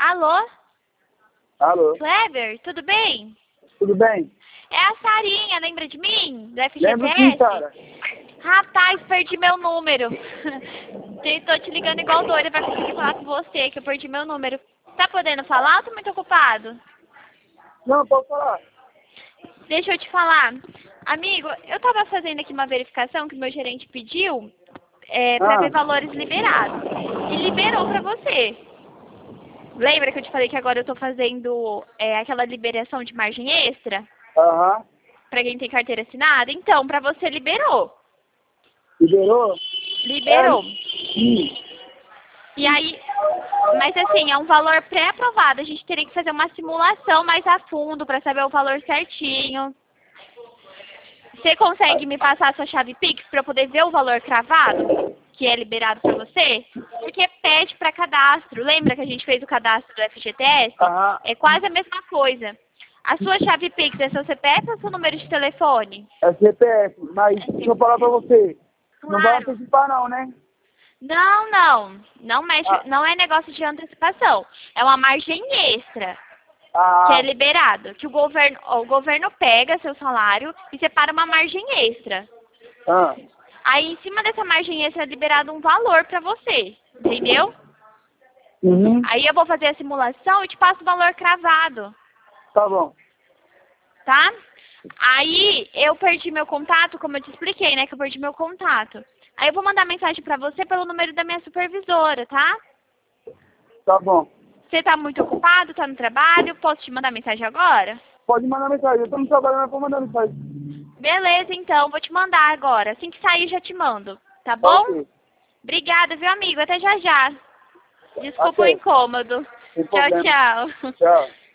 Alô? Alô? Kleber, tudo bem? Tudo bem? É a Sarinha, lembra de mim? Do Lembro FGTS? sim, Sara. Rapaz, perdi meu número. Tô te ligando igual doida pra conseguir falar com você, que eu perdi meu número. Tá podendo falar ou tô muito ocupado? Não, pode falar. Deixa eu te falar. Amigo, eu tava fazendo aqui uma verificação que o meu gerente pediu pra ver valores liberados. E liberou pra você. Lembra que eu te falei que agora eu tô fazendo aquela liberação de margem extra? Aham. Pra quem tem carteira assinada? Então, pra você liberou. Liberou? Liberou. Sim. E aí, mas assim, é um valor pré-aprovado. A gente teria que fazer uma simulação mais a fundo pra saber o valor certinho. Você consegue me passar a sua chave Pix pra eu poder ver o valor cravado, que é liberado pra você? Porque pede pra cadastro. Lembra que a gente fez o cadastro do FGTS? Aham. É quase a mesma coisa. A sua chave Pix é seu CPF ou seu número de telefone? É CPF, mas deixa eu falar pra você. Não vai Claro. antecipar não, né? Não, não. Não mexe, Ah, não é negócio de antecipação. É uma margem extra que é liberado. Que o governo pega seu salário e separa uma margem extra. ah. Aí em cima dessa margem extra é liberado um valor pra você. Entendeu? Uhum. Aí eu vou fazer a simulação e te passo o valor cravado. Tá bom. Tá? Aí eu perdi meu contato, como eu te expliquei, né? Que eu perdi meu contato. Aí eu vou mandar mensagem pra você pelo número da minha supervisora, tá? Tá bom. Você tá muito ocupado, tá no trabalho? Posso te mandar mensagem agora? Pode mandar mensagem. Eu tô no trabalho, mas vou mandar mensagem. Beleza, então. Vou te mandar agora. Assim que sair, já te mando. Tá bom? Ok. Obrigada, viu, amigo? Até já já. Desculpa o Até. incômodo. Sem Tchau, problema. tchau. Tchau.